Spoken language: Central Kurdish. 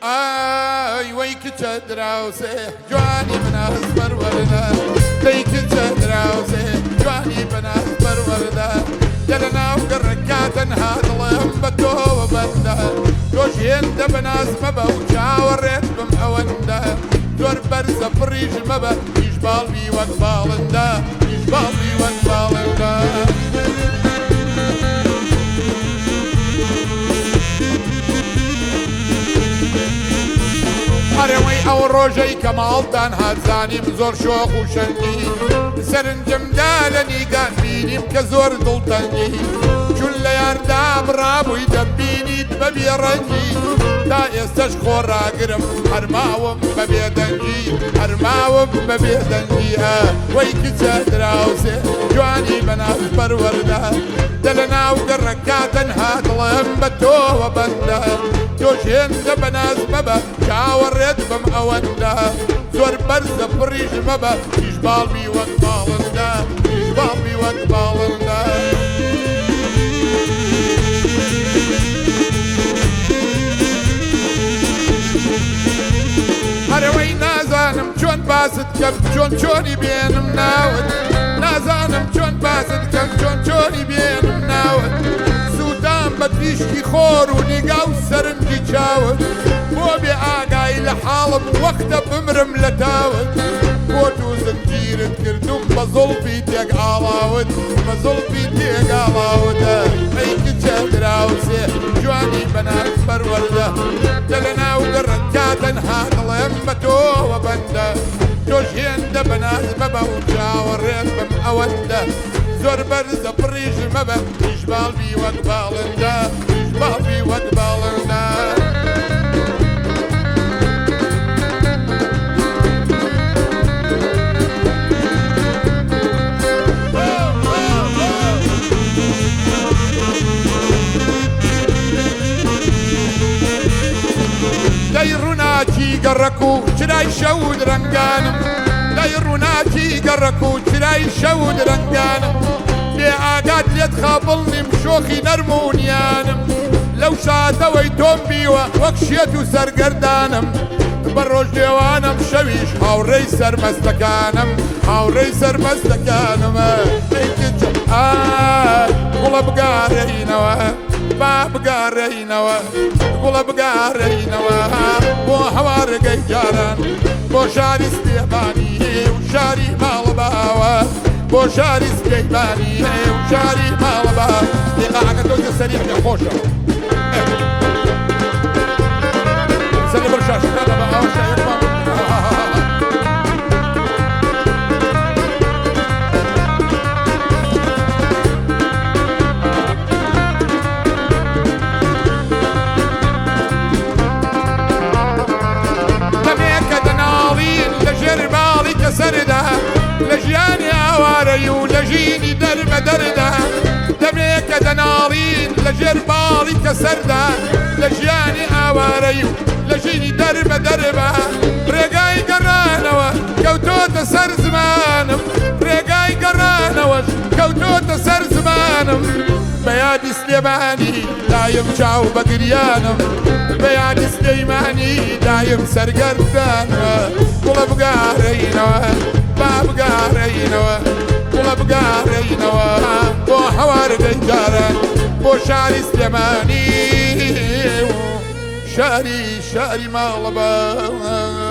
وەی کچە دراوسێ جوانی بەناز پەروەردە دەی کچە دراوسێ جوانی بەناز پەروەردە لە ناو گەڕەکە تەنها دڵێم بە تۆوە بەندە تۆش هێندە بەناز مەبە و چاوەڕێت بم ئەوەندە زۆر بەرزە پڕیژ مەبە هیچ باڵبی وەک باڵندە هیچ باڵبی وەک باڵندە هەرەوەی ئەو ڕۆژەی کە ماڵتان هاتزانیم زۆر شۆخ و شەنگی سەرنجمدا لە نیگان بینیم کە زۆر دڵتەنگی چون لە یاردا بڕابووی دەمبینیت بە بێڕەنگی تا ئێستەش خۆڕاگرم هەرماوم بە بێدەنگی هەرماوم بە بێدەنگی وەی کچە دراوسێ جوانی بەناز پەروەردە دە لە ناو گەڕەکە تەنها دڵێم بە تۆوە بەندە تۆش هێندە بەناز مەبە چاوەڕێت بم ئەوەندە زۆر بەرزە پڕیژ مەبە هیچ باڵبی وەک باڵندە هیچ باڵبی وەک باڵندە هەرەوەی نازانم چۆن باست کەم چۆن چۆنی بێنم ناوت نازانم چۆن باست کەم چۆن چۆنی بێنم ناوت سوودام بە تریشکی خۆر و نیگا و سەرنجی چاوت بۆ بێ ئاگای لە حاڵم وەختە بمرم لە تاوت بۆ دوو زنجیرت کردوم بە زوڵفی تێکئاڵاوت بە زوڵفی تێکئاڵاوتە ئەی کچە دراوسێ جوانی بەناز پەروەردە دە لە ناو گەڕەکە تەنها دڵێم بە تۆوە بەندە تۆش هێندە بەناز مەبە و چاوەڕێت بم ئەوەندە زۆر بەرزە پڕیژ مەبە هیچ باڵبی وەک باڵندە هیچ باڵبی وەک باڵندە دەی ڕووناکی گەڕەک و چرای شەود ڕەنگانم دەی ڕووناکی گەڕەک و چرای شەود ڕەنگانم بێ ئاگات لێت خابڵنیم شۆخی نەرمونیانم لەو شاتەوەی تۆم بیوە وەک شێت و سەرگەردانم بە ڕۆژ دێوانم شەویش هاوڕێی سەرمەستەکانم هاوڕێی سەرمەستەکانمە گوڵە بگارەینەوە با بگارەینەوە گوڵە بگارەینەوە بۆ هەوارگەی جاران بۆ شاری سلێمانی و شاری ماڵباوە بۆ شاری سلێمانی و شاری ماڵبا دێقاکە تۆکە سەریع خۆشە سەری بەرشاشەکانە بە ئەوە شایەتمان سەردا لە ژیانی ئاوارەی و لە ژینی دەربە دەردا دەمێکە دەناڵین لە ژێر باڵی کە سەردا لە ژیانی ئاوارەی و لە ژینی دەربە دەربە ڕێگای گەڕانەوە کەوتۆتە سەر زمانم ڕێگای گەڕانەوەش کەوتۆتە سەر زمانم بە یادی سلێمانی دایم چاو بە گریانم بە یادی سلەیمانی دایم سەرگەردانە گوڵە بگارەینەوە با بگارەینەوە گوڵە بگارەینەوە بۆ هەوارگەی جاران بۆ شاری سلێمانی و شاری ماڵبە